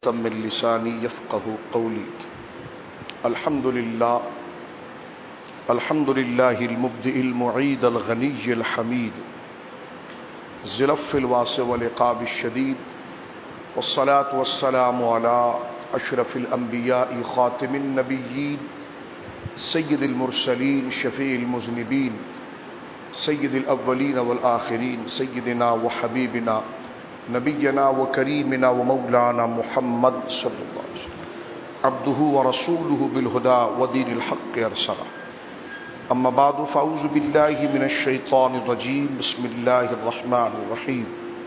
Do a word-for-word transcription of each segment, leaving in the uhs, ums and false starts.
من لسانی یفقہ قولی. الحمد للہ الحمد للہ المبدئ المعید الغنی الحمید ذی العفو الواسع والعقاب الشدید والصلاة والسلام علی اشرف الانبیاء خاتم النبیین سید المرسلین شفیع المذنبین سید الاولین والآخرین سیدنا وحبیبنا نبینا و کریمنا و مولانا محمد صلی اللہ علیہ وسلم عبدہ و رسولہ بالہدا و دین الحق ارسلہ. اما بعد فاعوذ باللہ من الشیطان الرجیم. بسم اللہ الرحمن الرحیم.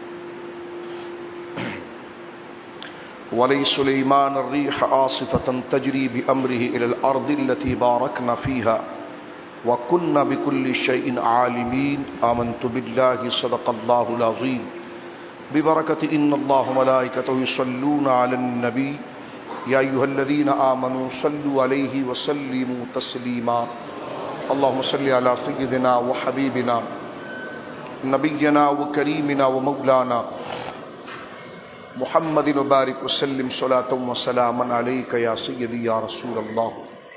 وَلِسُلَيْمَانَ الرِّيحَ عَاصِفَةً تَجْرِي بِأَمْرِهِ إِلَى الْأَرْضِ الَّتِي بَارَكْنَا فِيهَا وَكُنَّا بِكُلِّ شَيْءٍ عَالِمِينَ. آمَنْتُ بِاللَّهِ صَدَقَ اللَّهُ الْعَظِيمُ. ببركة إن الله وملائكته يصلون على النبي يا أيها الذين آمنوا صلوا عليه وسلموا تسليما. اللهم صل على سيدنا وحبيبنا نبينا وكريمنا ومولانا محمد وبارك وسلم صلاة وسلاما عليك يا سيدي يا رسول الله.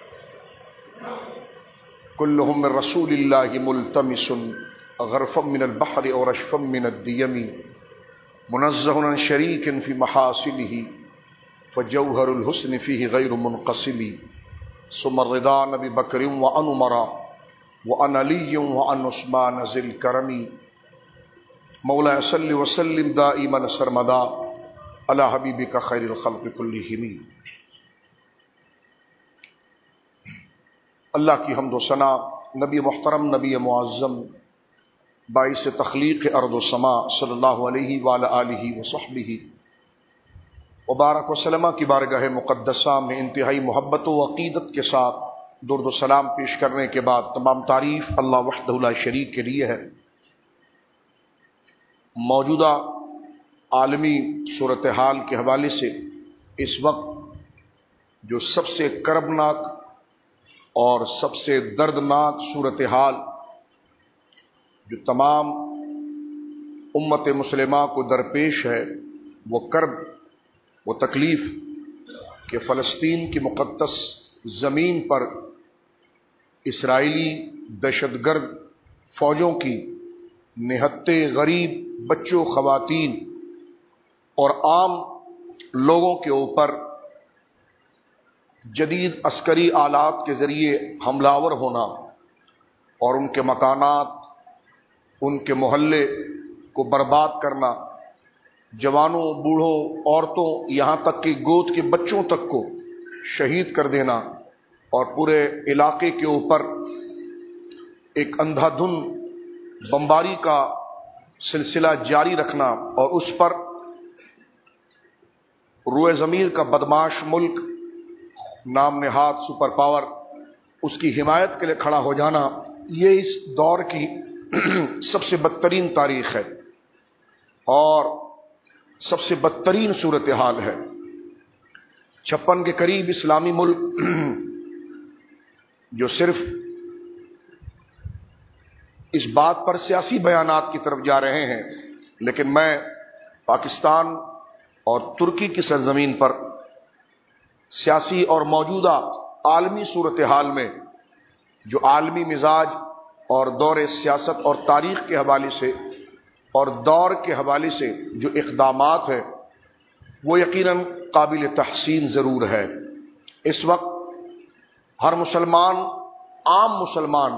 كلهم من رسول الله ملتمس غرفا من البحر أو رشفا من الديم منزه عن شريك في محاسنه فجوهر الحسن فيه غير منقسم. ثم الرضا نبي بكر وعن عمر وعن علي وعن عثمان ذي الكرم. مولاي صل وسلم دائما سرمدا على حبيبك خير الخلق كلهم. اللہ کی حمد و ثنا نبی محترم نبی معظم باعث تخلیق ارض و سما صلی اللہ علیہ وآلہ آلہ وصحبہ وبارک وسلم کی بارگاہ مقدسہ میں انتہائی محبت و عقیدت کے ساتھ درود و سلام پیش کرنے کے بعد تمام تعریف اللہ وحدہ لا شریک کے لیے ہے. موجودہ عالمی صورتحال کے حوالے سے اس وقت جو سب سے کربناک اور سب سے دردناک صورتحال جو تمام امت مسلمہ کو درپیش ہے وہ کرب وہ تکلیف کہ فلسطین کی مقدس زمین پر اسرائیلی دہشت گرد فوجوں کی نہتے غریب بچوں خواتین اور عام لوگوں کے اوپر جدید عسکری آلات کے ذریعے حملہ آور ہونا اور ان کے مکانات ان کے محلے کو برباد کرنا، جوانوں بوڑھوں عورتوں یہاں تک کہ گود کے بچوں تک کو شہید کر دینا اور پورے علاقے کے اوپر ایک اندھا دھن بمباری کا سلسلہ جاری رکھنا اور اس پر روئے زمین کا بدماش ملک نام نہاد سپر پاور اس کی حمایت کے لیے کھڑا ہو جانا، یہ اس دور کی سب سے بدترین تاریخ ہے اور سب سے بدترین صورتحال ہے. چھپن کے قریب اسلامی ملک جو صرف اس بات پر سیاسی بیانات کی طرف جا رہے ہیں، لیکن میں پاکستان اور ترکی کی سرزمین پر سیاسی اور موجودہ عالمی صورتحال میں جو عالمی مزاج اور دور سیاست اور تاریخ کے حوالے سے اور دور کے حوالے سے جو اقدامات ہیں وہ یقیناً قابل تحسین ضرور ہے. اس وقت ہر مسلمان عام مسلمان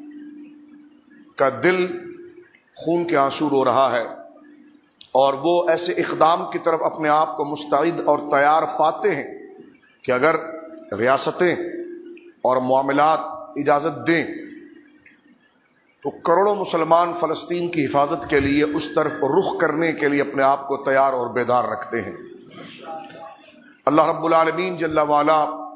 کا دل خون کے آنسو رو رہا ہے اور وہ ایسے اقدام کی طرف اپنے آپ کو مستعد اور تیار پاتے ہیں کہ اگر ریاستیں اور معاملات اجازت دیں تو کروڑوں مسلمان فلسطین کی حفاظت کے لیے اس طرف رخ کرنے کے لیے اپنے آپ کو تیار اور بیدار رکھتے ہیں. اللہ رب العالمین جل وعلا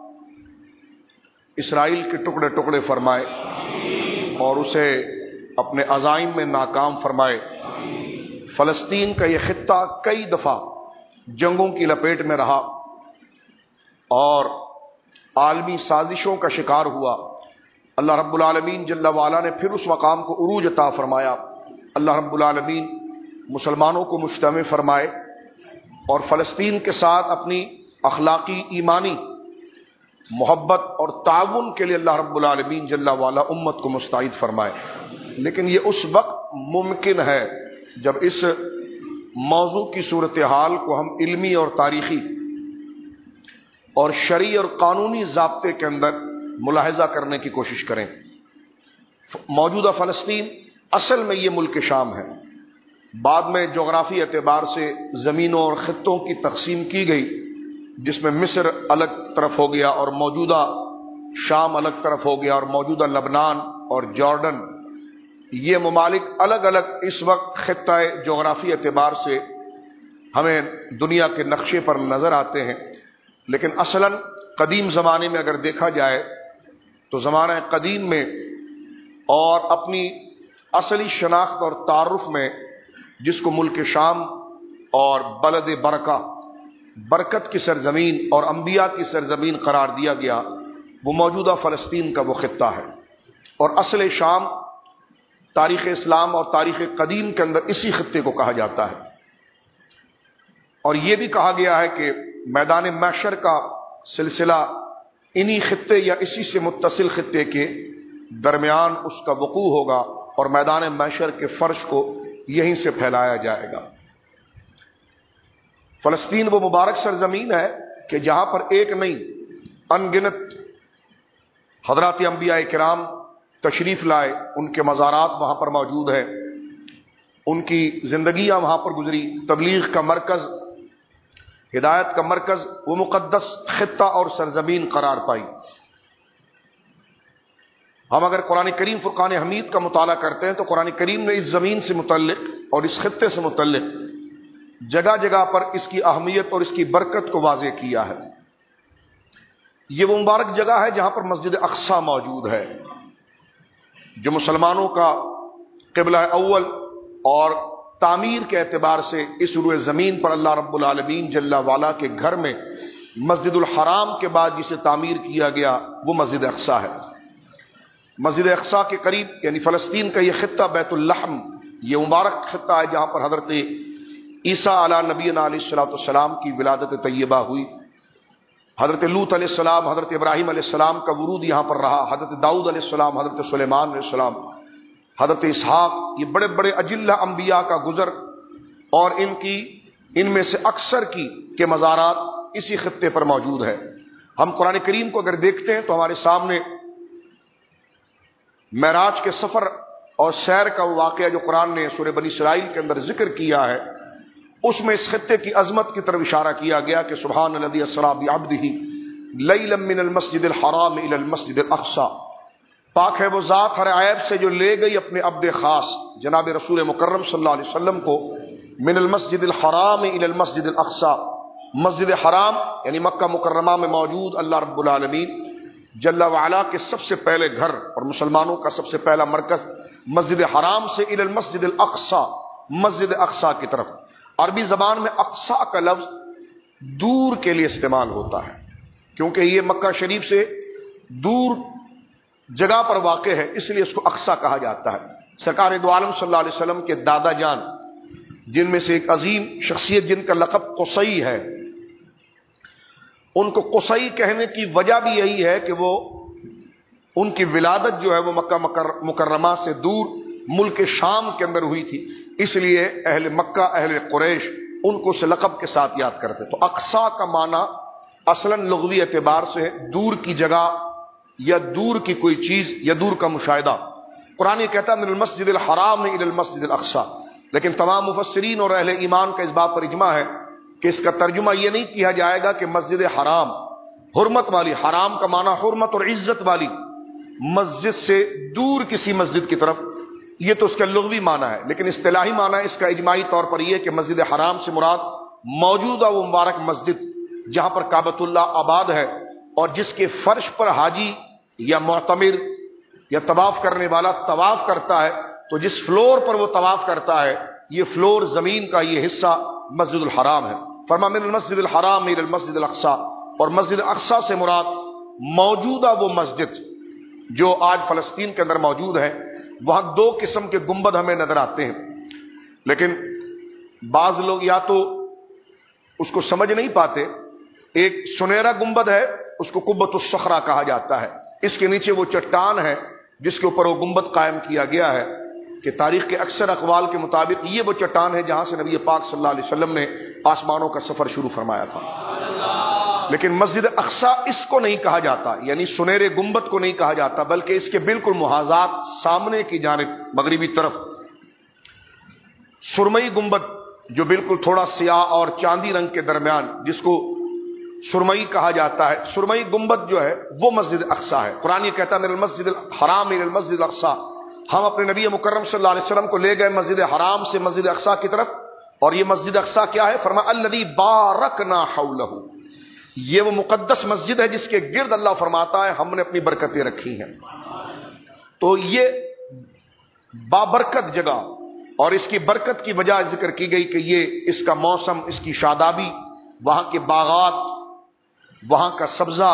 اسرائیل کے ٹکڑے ٹکڑے فرمائے اور اسے اپنے عزائم میں ناکام فرمائے. فلسطین کا یہ خطہ کئی دفعہ جنگوں کی لپیٹ میں رہا اور عالمی سازشوں کا شکار ہوا. اللہ رب العالمین جل وعلا نے پھر اس مقام کو عروج عطا فرمایا. اللہ رب العالمین مسلمانوں کو مجتمع فرمائے اور فلسطین کے ساتھ اپنی اخلاقی ایمانی محبت اور تعاون کے لیے اللہ رب العالمین جل وعلا امت کو مستعد فرمائے. لیکن یہ اس وقت ممکن ہے جب اس موضوع کی صورتحال کو ہم علمی اور تاریخی اور شرعی اور قانونی ضابطے کے اندر ملاحظہ کرنے کی کوشش کریں. موجودہ فلسطین اصل میں یہ ملک شام ہے. بعد میں جغرافی اعتبار سے زمینوں اور خطوں کی تقسیم کی گئی، جس میں مصر الگ طرف ہو گیا اور موجودہ شام الگ طرف ہو گیا اور موجودہ لبنان اور جارڈن، یہ ممالک الگ الگ اس وقت خطہ جغرافی اعتبار سے ہمیں دنیا کے نقشے پر نظر آتے ہیں. لیکن اصلاً قدیم زمانے میں اگر دیکھا جائے تو زمانہ قدیم میں اور اپنی اصلی شناخت اور تعارف میں جس کو ملک شام اور بلد برکہ، برکت کی سرزمین اور انبیاء کی سرزمین قرار دیا گیا، وہ موجودہ فلسطین کا وہ خطہ ہے. اور اصل شام تاریخ اسلام اور تاریخ قدیم کے اندر اسی خطے کو کہا جاتا ہے. اور یہ بھی کہا گیا ہے کہ میدان محشر کا سلسلہ انہی خطے یا اسی سے متصل خطے کے درمیان اس کا وقوع ہوگا اور میدان محشر کے فرش کو یہیں سے پھیلایا جائے گا. فلسطین وہ مبارک سرزمین ہے کہ جہاں پر ایک نہیں ان گنت حضرات انبیاء کرام تشریف لائے، ان کے مزارات وہاں پر موجود ہیں، ان کی زندگیاں وہاں پر گزری. تبلیغ کا مرکز، ہدایت کا مرکز، وہ مقدس خطہ اور سرزمین قرار پائی. ہم اگر قرآن کریم فرقان حمید کا مطالعہ کرتے ہیں تو قرآن کریم نے اس زمین سے متعلق اور اس خطے سے متعلق جگہ جگہ پر اس کی اہمیت اور اس کی برکت کو واضح کیا ہے. یہ وہ مبارک جگہ ہے جہاں پر مسجد اقصی موجود ہے، جو مسلمانوں کا قبلہ اول اور تعمیر کے اعتبار سے اس روئے زمین پر اللہ رب العالمین جل وعلا کے گھر میں مسجد الحرام کے بعد جسے تعمیر کیا گیا وہ مسجد اقصی ہے. مسجد اقصی کے قریب یعنی فلسطین کا یہ خطہ بیت اللحم، یہ مبارک خطہ ہے جہاں پر حضرت عیسیٰ علی نبینا علیہ الصلوۃ والسلام کی ولادت طیبہ ہوئی. حضرت لوط علیہ السلام، حضرت ابراہیم علیہ السلام کا ورود یہاں پر رہا، حضرت داؤد علیہ السلام، حضرت سلیمان علیہ السلام، حضرت اسحاق، یہ بڑے بڑے اجلہ انبیاء کا گزر اور ان کی ان میں سے اکثر کی کے مزارات اسی خطے پر موجود ہے. ہم قرآن کریم کو اگر دیکھتے ہیں تو ہمارے سامنے معراج کے سفر اور سیر کا وہ واقعہ جو قرآن نے سورہ بنی اسرائیل کے اندر ذکر کیا ہے، اس میں اس خطے کی عظمت کی طرف اشارہ کیا گیا کہ سبحان الذی اسری بعبدہ لیلا من المسجد الحرام الی المسجد الاقصی، پاک ہے وہ ذات ہر عیب سے جو لے گئی اپنے عبد خاص جناب رسول مکرم صلی اللہ علیہ وسلم کو من المسجد الحرام الی المسجد الاقصی، مسجد حرام یعنی مکہ مکرمہ میں موجود اللہ رب العالمین جل وعلا کے سب سے پہلے گھر اور مسلمانوں کا سب سے پہلا مرکز مسجد حرام سے الی المسجد الاقصی، مسجد اقصی کی طرف. عربی زبان میں اقصی کا لفظ دور کے لیے استعمال ہوتا ہے کیونکہ یہ مکہ شریف سے دور جگہ پر واقع ہے، اس لیے اس کو اقصی کہا جاتا ہے. سرکار دو عالم صلی اللہ علیہ وسلم کے دادا جان جن میں سے ایک عظیم شخصیت جن کا لقب قصی ہے، ان کو قصی کہنے کی وجہ بھی یہی ہے کہ وہ ان کی ولادت جو ہے وہ مکہ مکرمہ سے دور ملک شام کے اندر ہوئی تھی، اس لیے اہل مکہ اہل قریش ان کو اس لقب کے ساتھ یاد کرتے. تو اقصی کا معنی اصلاً لغوی اعتبار سے دور کی جگہ یا دور کی کوئی چیز یا دور کا مشاہدہ. قرآن یہ کہتا ہے من المسجد الحرام الی المسجد الاقصی، لیکن تمام مفسرین اور اہل ایمان کا اس بات پر اجماع ہے کہ اس کا ترجمہ یہ نہیں کیا جائے گا کہ مسجد حرام حرمت والی، حرام کا معنی حرمت اور عزت والی مسجد سے دور کسی مسجد کی طرف، یہ تو اس کا لغوی معنی ہے. لیکن اصطلاحی معنی اس کا اجماعی طور پر یہ کہ مسجد حرام سے مراد موجودہ وہ مبارک مسجد جہاں پر کعبۃ اللہ آباد ہے اور جس کے فرش پر حاجی یا معتمر یا طواف کرنے والا طواف کرتا ہے تو جس فلور پر وہ طواف کرتا ہے یہ فلور زمین کا یہ حصہ مسجد الحرام ہے. فرما من المسجد الحرام الی المسجد الاقصی، اور مسجد اقصی سے مراد موجودہ وہ مسجد جو آج فلسطین کے اندر موجود ہے. وہاں دو قسم کے گنبد ہمیں نظر آتے ہیں، لیکن بعض لوگ یا تو اس کو سمجھ نہیں پاتے. ایک سنہرا گنبد ہے، اس کو قبۃ الصخرہ کہا جاتا ہے. اس کے نیچے وہ چٹان ہے جس کے اوپر وہ گنبد قائم کیا گیا ہے کہ تاریخ کے اکثر اقوال کے مطابق یہ وہ چٹان ہے جہاں سے نبی پاک صلی اللہ علیہ وسلم نے آسمانوں کا سفر شروع فرمایا تھا. لیکن مسجد اقصی اس کو نہیں کہا جاتا، یعنی سنہرے گنبد کو نہیں کہا جاتا، بلکہ اس کے بالکل محاذات سامنے کی جانب مغربی طرف سرمئی گنبد جو بالکل تھوڑا سیاہ اور چاندی رنگ کے درمیان، جس کو سرمئی کہا جاتا ہے، سرمئی گنبد جو ہے وہ مسجد اقصی ہے. قرآن یہ کہتا ہے من المسجد الحرام الى المسجد الاقصی، ہم اپنے نبی مکرم صلی اللہ علیہ وسلم کو لے گئے مسجد حرام سے مسجد اقصی کی طرف. اور یہ مسجد اقصی کیا ہے؟ فرمایا الذی بارکنا حولہ، یہ وہ مقدس مسجد ہے جس کے گرد اللہ فرماتا ہے ہم نے اپنی برکتیں رکھی ہیں. تو یہ بابرکت جگہ، اور اس کی برکت کی وجہ ذکر کی گئی کہ یہ اس کا موسم، اس کی شادابی، وہاں کے باغات، وہاں کا سبزہ،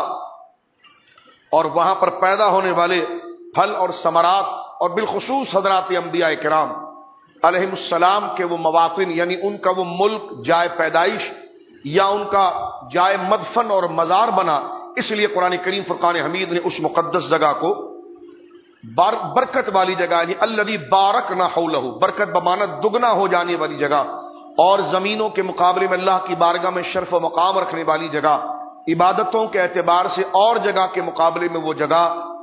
اور وہاں پر پیدا ہونے والے پھل اور ثمرات، اور بالخصوص حضرات انبیاء کرام علیہم السلام کے وہ مواطن، یعنی ان کا وہ ملک جائے پیدائش یا ان کا جائے مدفن اور مزار بنا. اس لیے قرآن کریم فرقان حمید نے اس مقدس جگہ کو بار برکت والی جگہ، یعنی الذی بارکنا حولہ، برکت بمعنی دگنا ہو جانے والی جگہ، اور زمینوں کے مقابلے میں اللہ کی بارگاہ میں شرف و مقام رکھنے والی جگہ، عبادتوں کے اعتبار سے اور جگہ کے مقابلے میں وہ جگہ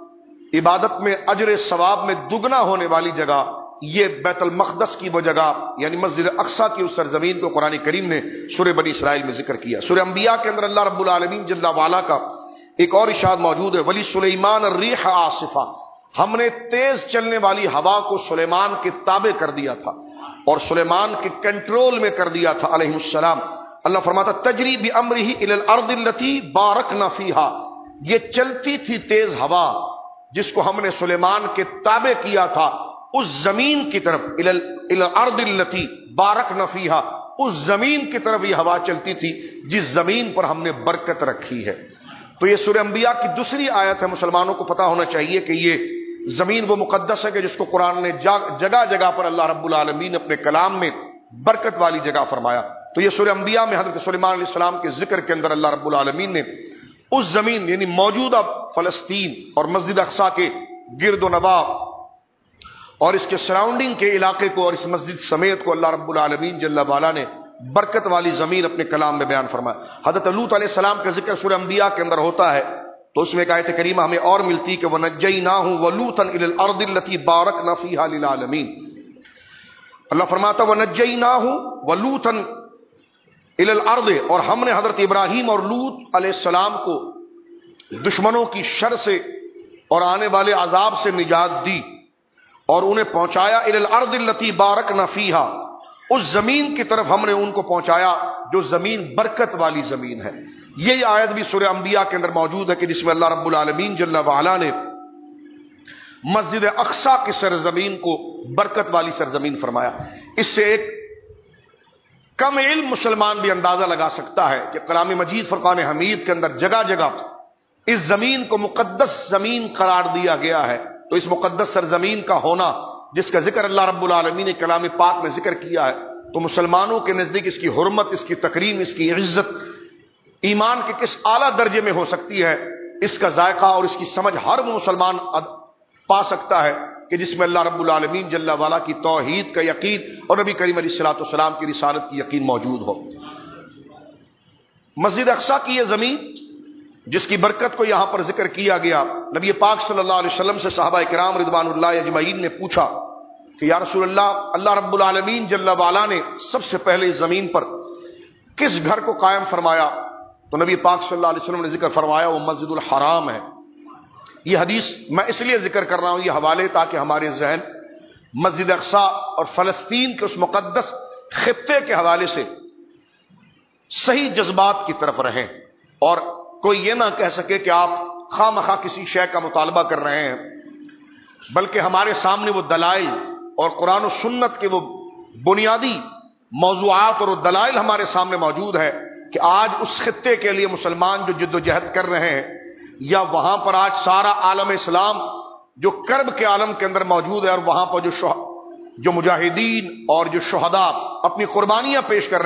عبادت میں اجر ثواب میں دگنا ہونے والی جگہ، یہ بیت المقدس کی وہ جگہ یعنی مسجد اقصی کی اس سرزمین کو قرآن کریم نے سورہ بنی اسرائیل میں ذکر کیا. سورہ انبیاء کے اندر اللہ رب العالمین جل وعلا کا ایک اور ارشاد موجود ہے ولی سلیمان الریح عاصفہ، ہم نے تیز چلنے والی ہوا کو سلیمان کے تابع کر دیا تھا اور سلیمان کے کنٹرول میں کر دیا تھا علیہ السلام. اللہ فرماتا تجری بامرہ الی الارض التي بارکنا فیہا، یہ چلتی تھی تیز ہوا جس کو ہم نے سلیمان کے تابع کیا تھا اس زمین کی طرف، الی الارض التي بارکنا فیہا، اس زمین کی طرف یہ ہوا چلتی تھی جس زمین پر ہم نے برکت رکھی ہے. تو یہ سورہ انبیاء کی دوسری آیت ہے. مسلمانوں کو پتہ ہونا چاہیے کہ یہ زمین وہ مقدس ہے کہ جس کو قرآن نے جگہ جگہ پر اللہ رب العالمین نے اپنے کلام میں برکت والی جگہ فرمایا. تو یہ سورہ انبیاء میں حضرت سلیمان علیہ السلام کے ذکر کے اندر اللہ رب العالمین نے اس زمین یعنی موجودہ فلسطین اور مسجد اقصی کے گرد و نواح اور اس کے سراؤنڈنگ کے علاقے کو اور اس مسجد سمیت کو اللہ رب العالمین جل وعلا نے برکت والی زمین اپنے کلام میں بیان فرمایا. حضرت لوط علیہ السلام کا ذکر سورہ انبیاء کے اندر ہوتا ہے تو اس میں ایک آیت کریمہ ہمیں اور ملتی کہ وَنَجَّيْنَاهُ وَلُوطًا إِلَى الْأَرْضِ الَّتِي بَارَكْنَا فِيهَا لِلْعَالَمِينَ. اللہ فرماتا وَنَجَّيْنَاهُ وَلُوطًا إِلَى الْأَرْضِ، اور ہم نے حضرت ابراہیم اور لوط علیہ السلام کو دشمنوں کی شر سے اور آنے والے عذاب سے نجات دی اور انہیں پہنچایا إِلَى الْأَرْضِ الَّتِي بَارَكْنَا فِيهَا، اس زمین کی طرف ہم نے ان کو پہنچایا جو زمین برکت والی زمین ہے. یہ آیت بھی سورہ انبیاء کے اندر موجود ہے کہ جس میں اللہ رب العالمین جل وعلا نے مسجد اقصی کی سرزمین کو برکت والی سرزمین فرمایا. اس سے ایک کم علم مسلمان بھی اندازہ لگا سکتا ہے کہ کلام مجید فرقان حمید کے اندر جگہ جگہ اس زمین کو مقدس زمین قرار دیا گیا ہے. تو اس مقدس سرزمین کا ہونا جس کا ذکر اللہ رب العالمین نے کلام پاک میں ذکر کیا ہے، تو مسلمانوں کے نزدیک اس کی حرمت، اس کی تکریم، اس کی عزت ایمان کے کس اعلیٰ درجے میں ہو سکتی ہے، اس کا ذائقہ اور اس کی سمجھ ہر مسلمان پا سکتا ہے کہ جس میں اللہ رب العالمین جل وعلا کی توحید کا یقین اور نبی کریم علیہ الصلوۃ والسلام کی رسالت کی یقین موجود ہو. مسجد اقصی کی یہ زمین جس کی برکت کو یہاں پر ذکر کیا گیا، نبی پاک صلی اللہ علیہ وسلم سے صحابہ کرام رضوان اللہ اجمعین نے پوچھا کہ یا رسول اللہ، اللہ رب العالمین جل وعلا نے سب سے پہلے اس زمین پر کس گھر کو قائم فرمایا؟ تو نبی پاک صلی اللہ علیہ وسلم نے ذکر فرمایا وہ مسجد الحرام ہے. یہ حدیث میں اس لیے ذکر کر رہا ہوں یہ حوالے تاکہ ہمارے ذہن مسجد اقصی اور فلسطین کے اس مقدس خطے کے حوالے سے صحیح جذبات کی طرف رہیں اور کوئی یہ نہ کہہ سکے کہ آپ خواہ مخواہ کسی شے کا مطالبہ کر رہے ہیں، بلکہ ہمارے سامنے وہ دلائل اور قرآن و سنت کے وہ بنیادی موضوعات اور وہ دلائل ہمارے سامنے موجود ہے کہ آج اس خطے کے لیے مسلمان جو جد و جہد کر رہے ہیں یا وہاں پر آج سارا عالم اسلام جو کرب کے عالم کے اندر موجود ہے اور وہاں پر جو شہ... جو مجاہدین اور جو شہداء اپنی قربانیاں پیش کر رہے ہیں،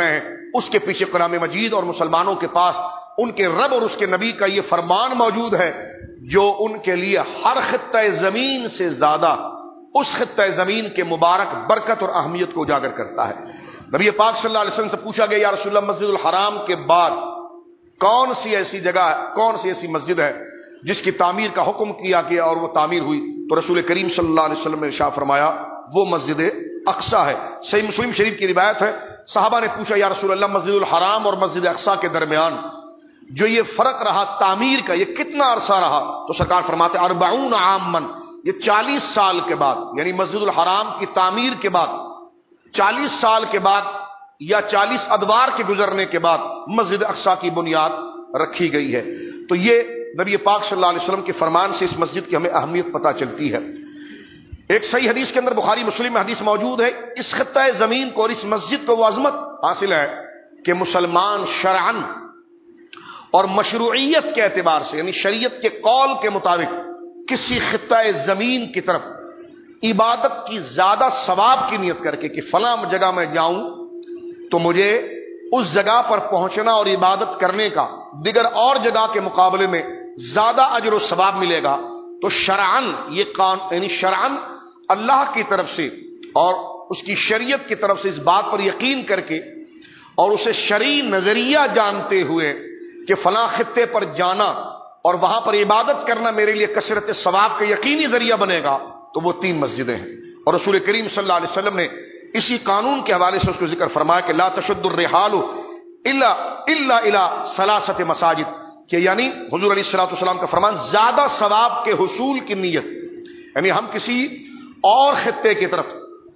اس کے پیچھے قرآن مجید اور مسلمانوں کے پاس ان کے رب اور اس کے نبی کا یہ فرمان موجود ہے جو ان کے لیے ہر خطہ زمین سے زیادہ اس خطہ زمین کے مبارک برکت اور اہمیت کو اجاگر کرتا ہے۔ نبی پاک صلی اللہ علیہ وسلم سے پوچھا گیا یا رسول اللہ مسجد الحرام کے بعد کون سی ایسی جگہ ہے، کون سی ایسی مسجد ہے جس کی تعمیر کا حکم کیا گیا اور وہ تعمیر ہوئی؟ تو رسول کریم صلی اللہ علیہ وسلم نے ارشاد فرمایا وہ مسجد اقصی ہے۔ صحیح مسلم شریف کی روایت ہے، صحابہ نے پوچھا یا رسول اللہ مسجد الحرام اور مسجد اقصی کے درمیان جو یہ فرق رہا تعمیر کا یہ کتنا عرصہ رہا؟ تو سرکار فرماتے اربعون عامن، یہ چالیس سال کے بعد، یعنی مسجد الحرام کی تعمیر کے بعد چالیس سال کے بعد یا چالیس ادوار کے گزرنے کے بعد مسجد اقصی کی بنیاد رکھی گئی ہے۔ تو یہ نبی پاک صلی اللہ علیہ وسلم کے فرمان سے اس مسجد کی ہمیں اہمیت پتہ چلتی ہے۔ ایک صحیح حدیث کے اندر بخاری مسلم میں حدیث موجود ہے، اس خطہ زمین کو اور اس مسجد کو وہ عظمت حاصل ہے کہ مسلمان شرعن اور مشروعیت کے اعتبار سے، یعنی شریعت کے قول کے مطابق کسی خطہ زمین کی طرف عبادت کی زیادہ ثواب کی نیت کر کے کہ فلاں جگہ میں جاؤں تو مجھے اس جگہ پر پہنچنا اور عبادت کرنے کا دیگر اور جگہ کے مقابلے میں زیادہ اجر و ثواب ملے گا، تو شرعن یہ قان یعنی شرعن اللہ کی طرف سے اور اس کی شریعت کی طرف سے اس بات پر یقین کر کے اور اسے شرعی نظریہ جانتے ہوئے کہ فلاں خطے پر جانا اور وہاں پر عبادت کرنا میرے لیے کثرت ثواب کا یقینی ذریعہ بنے گا، تو وہ تین مسجدیں ہیں۔ اور رسول کریم صلی اللہ علیہ وسلم نے اسی قانون کے حوالے سے اس کو ذکر فرمایا کہ لا تشد الرحال الا الا الى ثلاثه مساجد، کہ یعنی حضور علیہ الصلوۃ والسلام کا فرمان زیادہ ثواب کے حصول کی نیت، یعنی ہم کسی اور خطے کی طرف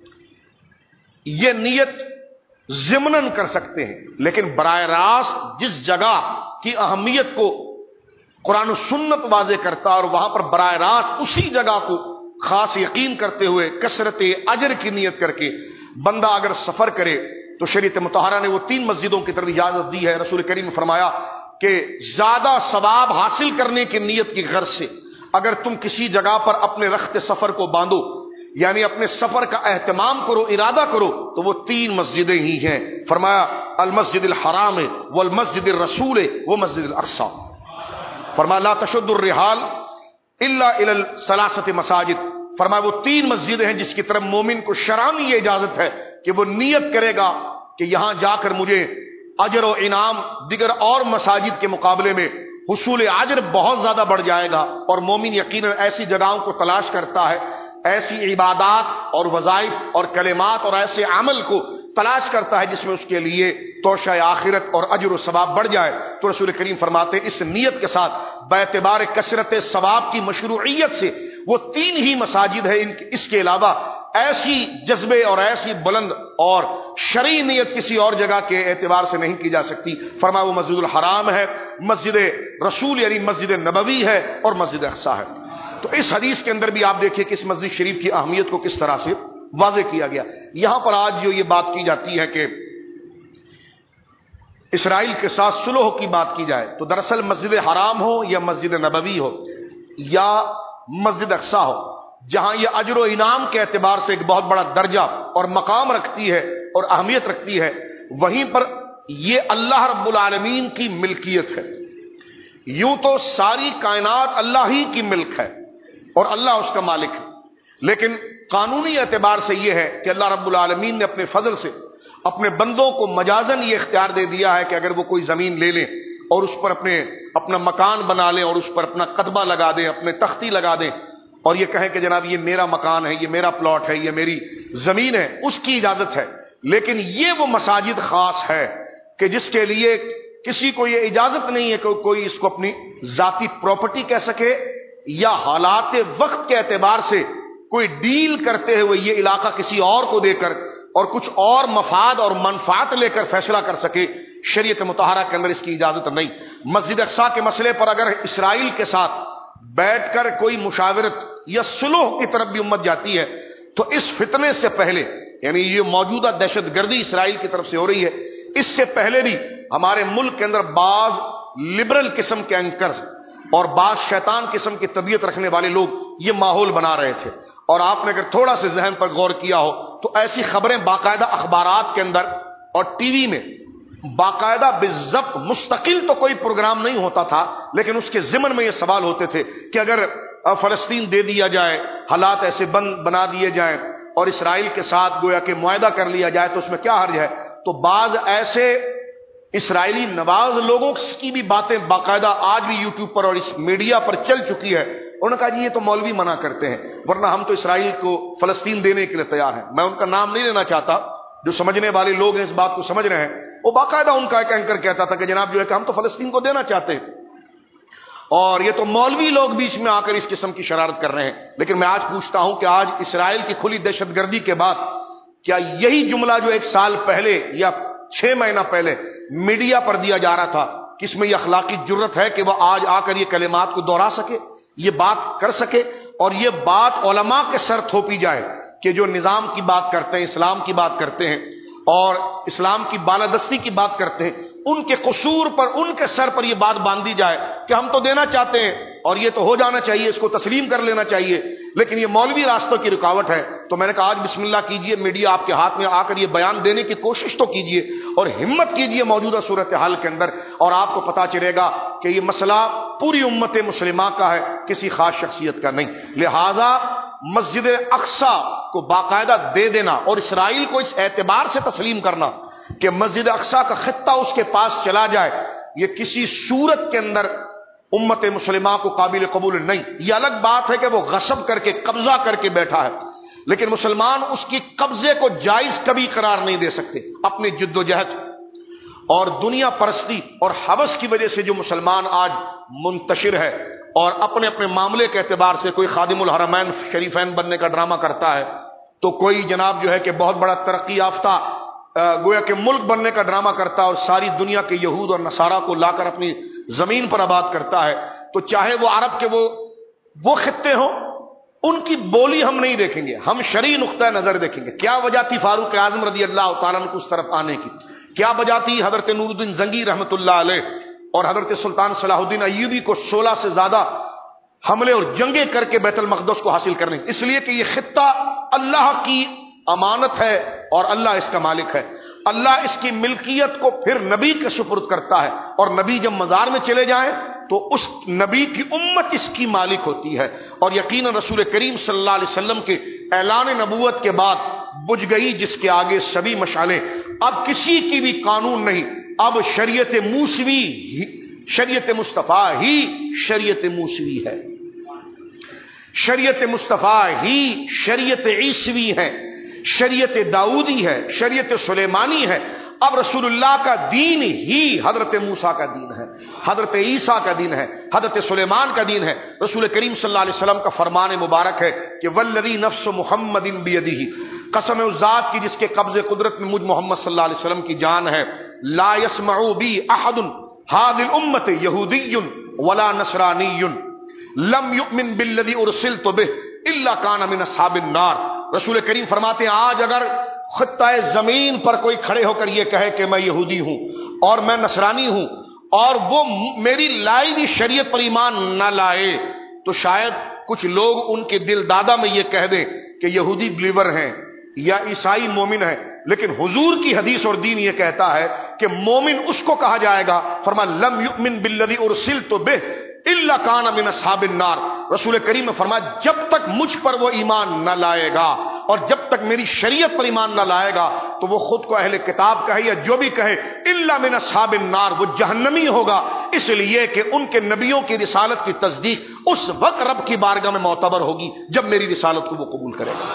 یہ نیت ضمناً کر سکتے ہیں، لیکن براہ راست جس جگہ کی اہمیت کو قرآن و سنت واضح کرتا اور وہاں پر براہ راست اسی جگہ کو خاص یقین کرتے ہوئے کثرت اجر کی نیت کر کے بندہ اگر سفر کرے تو شریعت مطہرہ نے وہ تین مسجدوں کی طرف اجازت دی ہے۔ رسول کریم نے فرمایا کہ زیادہ ثواب حاصل کرنے کی نیت کی غرض سے اگر تم کسی جگہ پر اپنے رخت سفر کو باندھو، یعنی اپنے سفر کا اہتمام کرو، ارادہ کرو، تو وہ تین مسجدیں ہی ہیں۔ فرمایا المسجد الحرام والمسجد الرسول وہ مسجد الاقصی۔ فرمایا لا تشد الرحال الا الى الثلاثه مساجد، فرمایا وہ تین مسجدیں ہیں جس کی طرف مومن کو شرعاً یہ اجازت ہے کہ وہ نیت کرے گا کہ یہاں جا کر مجھے اجر و انعام دیگر اور مساجد کے مقابلے میں حصول اجر بہت زیادہ بڑھ جائے گا، اور مومن یقیناً ایسی جگہوں کو تلاش کرتا ہے، ایسی عبادات اور وظائف اور کلمات اور ایسے عمل کو تلاش کرتا ہے جس میں اس کے لیے توشہ آخرت اور اجر و ثواب بڑھ جائے۔ تو رسول کریم فرماتے اس نیت کے ساتھ باعتبار کثرت ثواب کی مشروعیت سے وہ تین ہی مساجد ہیں، اس کے علاوہ ایسی جذبے اور ایسی بلند اور شرعی نیت کسی اور جگہ کے اعتبار سے نہیں کی جا سکتی۔ فرمایا وہ مسجد الحرام ہے، مسجد رسول یعنی مسجد نبوی ہے، اور مسجد اقصی ہے۔ تو اس حدیث کے اندر بھی آپ دیکھیے کہ اس مسجد شریف کی اہمیت کو کس طرح سے واضح کیا گیا۔ یہاں پر آج جو یہ بات کی جاتی ہے کہ اسرائیل کے ساتھ صلح کی بات کی جائے، تو دراصل مسجد حرام ہو یا مسجد نبوی ہو یا مسجد اقصی ہو، جہاں یہ اجر و انعام کے اعتبار سے ایک بہت بڑا درجہ اور مقام رکھتی ہے اور اہمیت رکھتی ہے، وہیں پر یہ اللہ رب العالمین کی ملکیت ہے۔ یوں تو ساری کائنات اللہ ہی کی ملک ہے اور اللہ اس کا مالک ہے، لیکن قانونی اعتبار سے یہ ہے کہ اللہ رب العالمین نے اپنے فضل سے اپنے بندوں کو مجازن یہ اختیار دے دیا ہے کہ اگر وہ کوئی زمین لے لیں اور اس پر اپنے اپنا مکان بنا لیں اور اس پر اپنا قدمہ لگا دیں، اپنے تختی لگا دیں اور یہ کہیں کہ جناب یہ میرا مکان ہے، یہ میرا پلاٹ ہے، یہ میری زمین ہے، اس کی اجازت ہے۔ لیکن یہ وہ مساجد خاص ہے کہ جس کے لیے کسی کو یہ اجازت نہیں ہے کہ کوئی اس کو اپنی ذاتی پراپرٹی کہہ سکے یا حالات وقت کے اعتبار سے کوئی ڈیل کرتے ہوئے یہ علاقہ کسی اور کو دے کر اور کچھ اور مفاد اور منفعت لے کر فیصلہ کر سکے۔ شریعت مطہرہ کے اندر اس کی اجازت نہیں۔ مسجد اقصی کے مسئلے پر اگر اسرائیل کے ساتھ بیٹھ کر کوئی مشاورت یا صلح کی طرف بھی امت جاتی ہے تو اس فتنے سے پہلے، یعنی یہ موجودہ دہشت گردی اسرائیل کی طرف سے ہو رہی ہے، اس سے پہلے بھی ہمارے ملک کے اندر بعض لبرل قسم کے اینکرز اور بعض شیطان قسم کی طبیعت رکھنے والے لوگ یہ ماحول بنا رہے تھے، اور آپ نے اگر تھوڑا سے ذہن پر غور کیا ہو تو ایسی خبریں باقاعدہ اخبارات کے اندر اور ٹی وی میں باقاعدہ بالضبط مستقل تو کوئی پروگرام نہیں ہوتا تھا، لیکن اس کے ضمن میں یہ سوال ہوتے تھے کہ اگر فلسطین دے دیا جائے، حالات ایسے بند بنا دیے جائیں اور اسرائیل کے ساتھ گویا کہ معاہدہ کر لیا جائے تو اس میں کیا حرج ہے؟ تو بعض ایسے اسرائیلی نواز لوگوں کی بھی باتیں باقاعدہ آج بھی یوٹیوب پر اور اس میڈیا پر چل چکی ہے، انہوں نے کہا جی یہ تو مولوی منع کرتے ہیں، ورنہ ہم تو اسرائیل کو فلسطین دینے کے لیے تیار ہیں۔ میں ان کا نام نہیں لینا چاہتا، جو سمجھنے والے لوگ ہیں اس بات کو سمجھ رہے ہیں، وہ باقاعدہ ان کا ایک اینکر کہتا تھا کہ جناب جو ہے کہ ہم تو فلسطین کو دینا چاہتے ہیں، اور یہ تو مولوی لوگ بیچ میں آ کر اس قسم کی شرارت کر رہے ہیں۔ لیکن میں آج پوچھتا ہوں کہ آج اسرائیل کی کھلی دہشت گردی کے بعد کیا یہی جملہ جو ایک سال پہلے یا چھ مہینہ پہلے میڈیا پر دیا جا رہا تھا، کس میں یہ اخلاقی جرت ہے کہ وہ آج آ کر یہ کلمات کو دہرا سکے، یہ بات کر سکے، اور یہ بات علماء کے سر تھوپی جائے کہ جو نظام کی بات کرتے ہیں، اسلام کی بات کرتے ہیں اور اسلام کی بالادستی کی بات کرتے ہیں، ان کے قصور پر، ان کے سر پر یہ بات باندھی جائے کہ ہم تو دینا چاہتے ہیں اور یہ تو ہو جانا چاہیے، اس کو تسلیم کر لینا چاہیے، لیکن یہ مولوی راستوں کی رکاوٹ ہے۔ تو میں نے کہا آج بسم اللہ کیجئے، میڈیا آپ کے ہاتھ میں آ کر یہ بیان دینے کی کوشش تو کیجئے اور ہمت کیجئے موجودہ صورتحال کے اندر، اور آپ کو پتا چلے گا کہ یہ مسئلہ پوری امت مسلمہ کا ہے، کسی خاص شخصیت کا نہیں۔ لہذا مسجد اقصی کو باقاعدہ دے دینا اور اسرائیل کو اس اعتبار سے تسلیم کرنا کہ مسجد اقصی کا خطہ اس کے پاس چلا جائے، یہ کسی صورت کے اندر امت مسلمہ کو قابل قبول نہیں۔ یہ الگ بات ہے کہ وہ غصب کر کے قبضہ کر کے بیٹھا ہے، لیکن مسلمان اس کی قبضے کو جائز کبھی قرار نہیں دے سکتے۔ اپنی جد و جہد اور دنیا پرستی اور حوث کی وجہ سے جو مسلمان آج منتشر ہے اور اپنے اپنے معاملے کے اعتبار سے کوئی خادم الحرمین شریفین بننے کا ڈرامہ کرتا ہے، تو کوئی جناب جو ہے کہ بہت بڑا ترقی یافتہ گویا کہ ملک بننے کا ڈرامہ کرتا ہے اور ساری دنیا کے یہود اور نصارہ کو لا کر اپنی زمین پر آباد کرتا ہے، تو چاہے وہ عرب کے وہ وہ خطے ہوں، ان کی بولی ہم نہیں دیکھیں گے، ہم شرعی نقطہ نظر دیکھیں گے۔ کیا وجہ تھی فاروق اعظم رضی اللہ تعالیٰ عنہ کو اس طرف آنے کی؟ کیا وجہ تھی حضرت نور الدین زنگی رحمۃ اللہ علیہ اور حضرت سلطان صلاح الدین ایوبی کو سولہ سے زیادہ حملے اور جنگیں کر کے بیت المقدس کو حاصل کرنے؟ اس لیے کہ یہ خطہ اللہ کی امانت ہے اور اللہ اس کا مالک ہے۔ اللہ اس کی ملکیت کو پھر نبی کے سپرد کرتا ہے، اور نبی جب مزار میں چلے جائیں تو اس نبی کی امت اس کی مالک ہوتی ہے۔ اور یقیناً رسول کریم صلی اللہ علیہ وسلم کے اعلان نبوت کے بعد بجھ گئی جس کے آگے سبھی مشعلیں، اب کسی کی بھی قانون نہیں، اب شریعت موسوی، شریعت مصطفیٰ ہی شریعت موسوی ہے، شریعت مصطفیٰ ہی شریعت عیسوی ہے، شریعت داؤدی ہے، شریعت سلیمانی ہے۔ اب رسول اللہ کا دین ہی حضرت موسیٰ کا دین ہے، حضرت عیسیٰ کا دین ہے، حضرت سلیمان کا دین ہے۔ رسول کریم صلی اللہ علیہ وسلم کا فرمان مبارک ہے کہ والذی نفس محمد بیدہ، قسم اس ذات کی جس کے قبض قدرت میں مجھ محمد صلی اللہ علیہ وسلم کی جان ہے، لا يسمع بی احد هذه الامت یہودی ولا نصرانی لم یؤمن بالذی ارسلت به الا کان من اصحاب النار۔ رسول کریم فرماتے ہیں آج اگر خطہ زمین پر کوئی کھڑے ہو کر یہ کہے کہ میں یہودی ہوں اور میں نصرانی ہوں اور وہ میری لائی ہوئی شریعت پر ایمان نہ لائے، تو شاید کچھ لوگ ان کے دل دادا میں یہ کہہ دیں کہ یہودی بلیور ہیں یا عیسائی مومن ہیں، لیکن حضور کی حدیث اور دین یہ کہتا ہے کہ مومن اس کو کہا جائے گا، فرما لم یؤمن بالذی ارسلت بہ الا کان من اصحاب النار۔ رسول کریم نے فرمایا جب تک مجھ پر وہ ایمان نہ لائے گا اور جب تک میری شریعت پر ایمان نہ لائے گا تو وہ خود کو اہل کتاب کہے یا جو بھی کہے، الا من اصحاب النار، وہ جہنمی ہوگا، اس لیے کہ ان کے نبیوں کی رسالت کی تصدیق اس وقت رب کی بارگاہ میں معتبر ہوگی جب میری رسالت کو وہ قبول کرے گا۔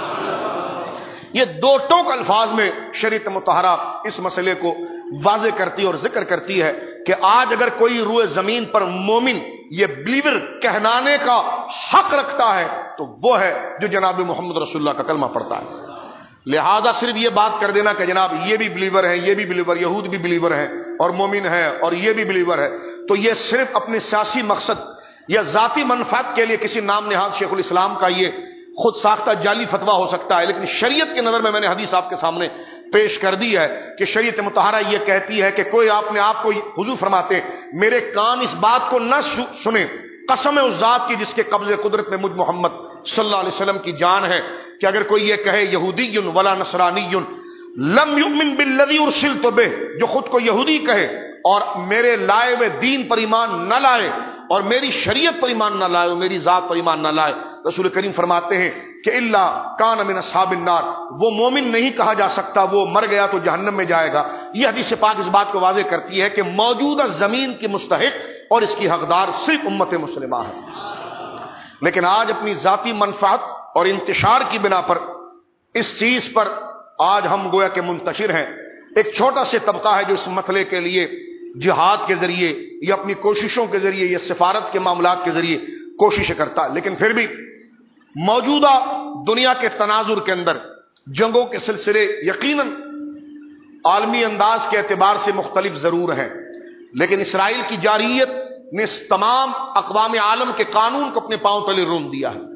یہ دو ٹوک الفاظ میں شریعت مطہرہ اس مسئلے کو واضح کرتی اور ذکر کرتی ہے کہ آج اگر کوئی روئے زمین پر مومن یہ بلیور کہنانے کا حق رکھتا ہے تو وہ ہے جو جناب محمد رسول اللہ کا کلمہ پڑھتا ہے۔ لہذا صرف یہ بات کر دینا کہ جناب یہ بھی بلیور ہے، یہ بھی بلیور، یہود بھی بلیور ہے اور مومن ہے اور یہ بھی بلیور ہے، تو یہ صرف اپنے سیاسی مقصد یا ذاتی منفعت کے لیے کسی نام نہاد شیخ الاسلام کا یہ خود ساختہ جعلی فتویٰ ہو سکتا ہے، لیکن شریعت کے نظر میں میں نے حدیث آپ کے سامنے پیش کر دی ہے کہ شریعت مطہرہ یہ کہتی ہے کہ کوئی آپ نے آپ کو، حضور فرماتے ہیں میرے کان اس بات کو نہ سنیں، قسم اس ذات کی جس کے قبض قدرت میں مجھ محمد صلی اللہ علیہ وسلم کی جان ہے، کہ اگر کوئی یہ کہے یہودی ولا نصرانی لم یؤمن بالذی ارسلت بہ، جو خود کو یہودی کہے اور میرے لائے ہوئے دین پر ایمان نہ لائے اور میری شریعت پر ایمان نہ لائے اور میری ذات پر ایمان نہ لائے، رسول کریم فرماتے ہیں کہ الا کان من اصحاب النار، وہ مومن نہیں کہا جا سکتا، وہ مر گیا تو جہنم میں جائے گا۔ یہ حدیث پاک اس بات کو واضح کرتی ہے کہ موجودہ زمین کی مستحق اور اس کی حقدار صرف امت مسلمہ ہے۔ لیکن آج اپنی ذاتی منفعت اور انتشار کی بنا پر اس چیز پر آج ہم گویا کہ منتشر ہیں۔ ایک چھوٹا سے طبقہ ہے جو اس مسئلے کے لیے جہاد کے ذریعے یا اپنی کوششوں کے ذریعے یا سفارت کے معاملات کے ذریعے کوشش کرتا ہے، لیکن پھر بھی موجودہ دنیا کے تناظر کے اندر جنگوں کے سلسلے یقیناً عالمی انداز کے اعتبار سے مختلف ضرور ہیں، لیکن اسرائیل کی جارحیت نے تمام اقوام عالم کے قانون کو اپنے پاؤں تلے روند دیا ہے۔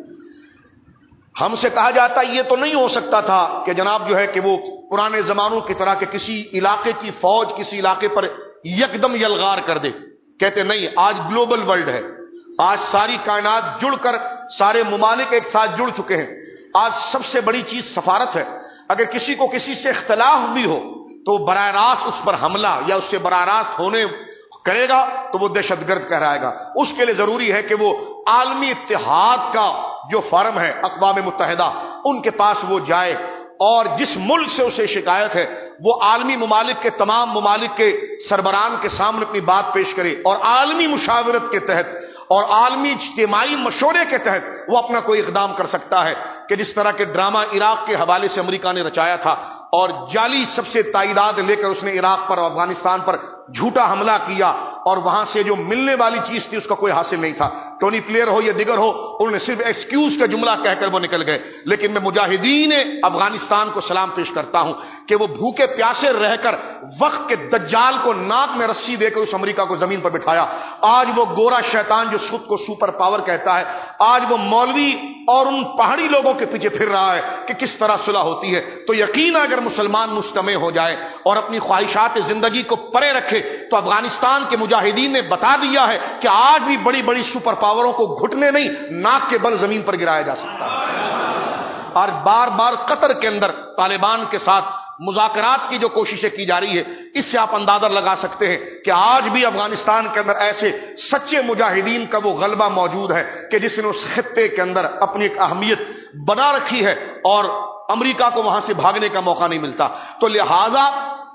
ہم سے کہا جاتا ہے یہ تو نہیں ہو سکتا تھا کہ جناب جو ہے کہ وہ پرانے زمانوں کی طرح کہ کسی علاقے کی فوج کسی علاقے پر یکدم یلغار کر دے، کہتے نہیں، آج گلوبل ورلڈ ہے، آج ساری کائنات جڑ کر سارے ممالک ایک ساتھ جڑ چکے ہیں، آج سب سے بڑی چیز سفارت ہے۔ اگر کسی کو کسی سے اختلاف بھی ہو تو براہ راست اس پر حملہ یا اس سے براہ راست ہونے کرے گا تو وہ دہشت گرد کہلائے گا۔ اس کے لیے ضروری ہے کہ وہ عالمی اتحاد کا جو فارم ہے اقوام متحدہ ان کے پاس وہ جائے، اور جس ملک سے اسے شکایت ہے وہ عالمی ممالک کے تمام ممالک کے سربراہان کے سامنے اپنی بات پیش کرے، اور عالمی مشاورت کے تحت اور عالمی اجتماعی مشورے کے تحت وہ اپنا کوئی اقدام کر سکتا ہے، کہ جس طرح کے ڈرامہ عراق کے حوالے سے امریکہ نے رچایا تھا اور جعلی سب سے تائیدات لے کر اس نے عراق پر اور افغانستان پر جھوٹا حملہ کیا، اور وہاں سے جو ملنے والی چیز تھی اس کا کوئی حاصل نہیں تھا۔ ٹونی پلیئر ہو یا دیگر ہو، انہوں نے صرف ایکسکیوز کا جملہ کہہ کر وہ نکل گئے۔ لیکن میں مجاہدین افغانستان کو سلام پیش کرتا ہوں کہ وہ بھوکے پیاسے رہ کر وقت کے دجال کو ناک میں رسی دے کر اس امریکہ کو زمین پر بٹھایا۔ آج وہ گورا شیطان جو خود کو سپر پاور کہتا ہے، آج وہ مولوی اور ان پہاڑی لوگوں کے پیچھے پھر رہا ہے کہ کس طرح صلح ہوتی ہے۔ تو یقین اگر مسلمان مجتمع ہو جائے اور اپنی خواہشات زندگی کو پرے رکھے تو افغانستان کے مجاہدین نے بتا دیا ہے کہ آج بھی بڑی بڑی سپر پاوروں کو گھٹنے نہیں، ناک کے بل زمین پر گرایا جا سکتا ہے۔ اور بار بار قطر کے اندر طالبان کے ساتھ مذاکرات کی جو کوششیں کی جا رہی ہے، اس سے آپ اندازہ لگا سکتے ہیں کہ آج بھی افغانستان کے اندر ایسے سچے مجاہدین کا وہ غلبہ موجود ہے کہ جس نے اس خطے کے اندر اپنی ایک اہمیت بنا رکھی ہے، اور امریکہ کو وہاں سے بھاگنے کا موقع نہیں ملتا۔ تو لہذا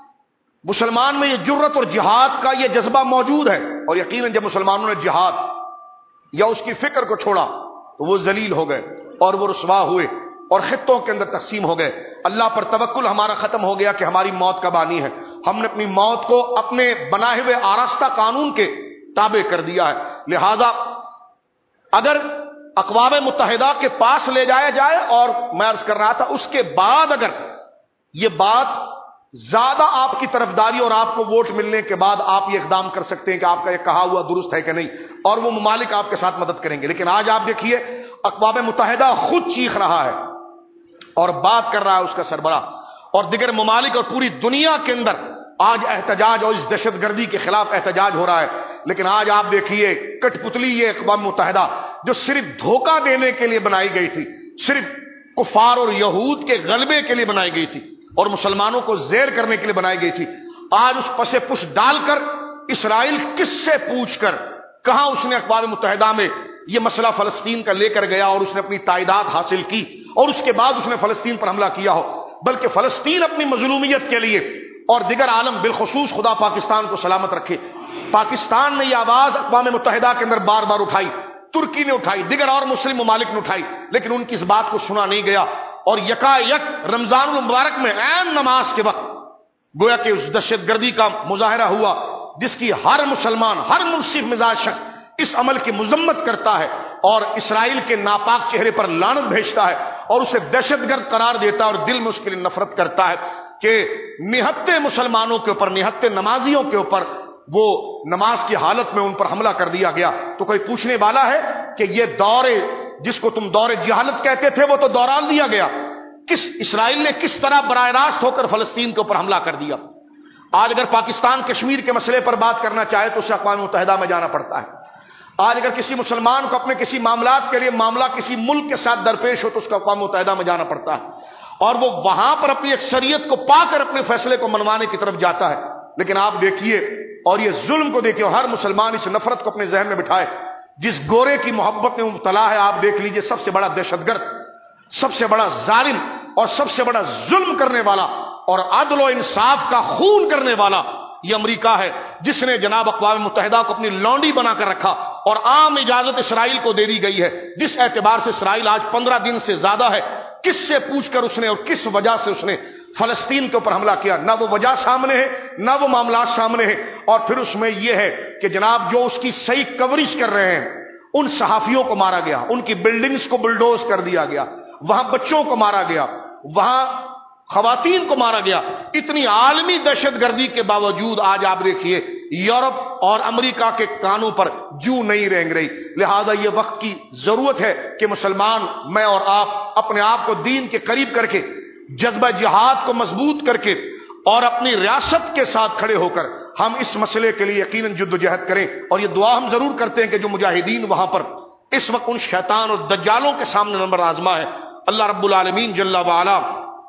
مسلمان میں یہ جرت اور جہاد کا یہ جذبہ موجود ہے، اور یقیناً جب مسلمانوں نے جہاد یا اس کی فکر کو چھوڑا تو وہ ذلیل ہو گئے اور وہ رسوا ہوئے اور خطوں کے اندر تقسیم ہو گئے۔ اللہ پر توکل ہمارا ختم ہو گیا کہ ہماری موت کب آنی ہے۔ ہم نے اپنی موت کو اپنے بنائے ہوئے آراستہ قانون کے تابع کر دیا ہے۔ لہذا اگر اقوام متحدہ کے پاس لے جایا جائے، اور میں عرض کر رہا تھا اس کے بعد اگر یہ بات زیادہ آپ کی طرفداری اور آپ کو ووٹ ملنے کے بعد آپ یہ اقدام کر سکتے ہیں کہ آپ کا یہ کہا ہوا درست ہے کہ نہیں، اور وہ ممالک آپ کے ساتھ مدد کریں گے۔ لیکن آج آپ دیکھیے اقوام متحدہ خود چیخ رہا ہے اور بات کر رہا ہے اس کا سربراہ، اور دیگر ممالک اور پوری دنیا کے اندر آج احتجاج اور اس دہشت گردی کے خلاف احتجاج ہو رہا ہے۔ لیکن آج آپ دیکھیے کٹ پتلی یہ اقوام متحدہ جو صرف دھوکہ دینے کے لیے بنائی گئی تھی، صرف کفار اور یہود کے غلبے کے لیے بنائی گئی تھی اور مسلمانوں کو زیر کرنے کے لیے بنائی گئی تھی، آج اس پسے پش ڈال کر اسرائیل کس سے پوچھ کر کہاں اس نے اقوام متحدہ میں یہ مسئلہ فلسطین کا لے کر گیا اور اس نے اپنی تائیداد حاصل کی، اور اس کے بعد اس نے فلسطین پر حملہ کیا ہو، بلکہ فلسطین اپنی مظلومیت کے لیے اور دیگر عالم بالخصوص خدا پاکستان کو سلامت رکھے، پاکستان نے یہ آواز اقوام متحدہ کے اندر بار بار اٹھائی، ترکی نے اٹھائی، دیگر اور مسلم ممالک نے اٹھائی، لیکن ان کی اس بات کو سنا نہیں گیا، اور یکا یک رمضان المبارک میں عین نماز کے وقت گویا کہ اس دہشت گردی کا مظاہرہ ہوا جس کی ہر مسلمان، ہر منصف مزاج شخص اس عمل کی مذمت کرتا ہے اور اسرائیل کے ناپاک چہرے پر لعنت بھیجتا ہے اور اسے دہشت گرد قرار دیتا ہے اور دل میں اس کے لیے نفرت کرتا ہے کہ نہتے مسلمانوں کے اوپر، نہتے نمازیوں کے اوپر وہ نماز کی حالت میں ان پر حملہ کر دیا گیا۔ تو کوئی پوچھنے والا ہے کہ یہ دور جس کو تم دور جہالت کہتے تھے وہ تو دوران دیا گیا، کس اسرائیل نے کس طرح براہ راست ہو کر فلسطین کے اوپر حملہ کر دیا۔ آج اگر پاکستان کشمیر کے مسئلے پر بات کرنا چاہے تو اسے اقوام متحدہ میں جانا پڑتا ہے۔ آج اگر کسی مسلمان کو اپنے کسی معاملات کے لیے معاملہ کسی ملک کے ساتھ درپیش ہو تو اس کو اقوام متحدہ میں جانا پڑتا ہے۔ اور وہ وہاں پر اپنی اکثریت کو پا کر اپنے فیصلے کو منوانے کی طرف جاتا ہے. لیکن آپ دیکھیے اور یہ ظلم کو دیکھیے، ہر مسلمان اس نفرت کو اپنے ذہن میں بٹھائے. جس گورے کی محبت میں مبتلا ہے، آپ دیکھ لیجئے سب سے بڑا دہشت گرد، سب سے بڑا ظالم اور سب سے بڑا ظلم کرنے والا اور عدل و انصاف کا خون کرنے والا یہ امریکہ ہے، جس نے جناب اقوام متحدہ کو اپنی لونڈی بنا کر رکھا اور عام اجازت اسرائیل کو دے دی گئی ہے. جس اعتبار سے اسرائیل آج پندرہ دن سے زیادہ ہے، کس سے پوچھ کر اس نے اور کس وجہ سے اس نے فلسطین کے اوپر حملہ کیا؟ نہ وہ وجہ سامنے ہے، نہ وہ معاملات سامنے ہیں. اور پھر اس میں یہ ہے کہ جناب جو اس کی صحیح کوریج کر رہے ہیں، ان صحافیوں کو مارا گیا، ان کی بلڈنگز کو بلڈوز کر دیا گیا، وہاں بچوں کو مارا گیا، وہاں خواتین کو مارا گیا. اتنی عالمی دہشت گردی کے باوجود آج آپ دیکھیے یورپ اور امریکہ کے کانوں پر جو نہیں رینگ رہی. لہذا یہ وقت کی ضرورت ہے کہ مسلمان، میں اور آپ، اپنے آپ کو دین کے قریب کر کے، جذبہ جہاد کو مضبوط کر کے اور اپنی ریاست کے ساتھ کھڑے ہو کر ہم اس مسئلے کے لیے یقیناً جد و جہد کریں. اور یہ دعا ہم ضرور کرتے ہیں کہ جو مجاہدین وہاں پر اس وقت ان شیطان اور دجالوں کے سامنے نمبر آزما ہے، اللہ رب العالمین جل وعلا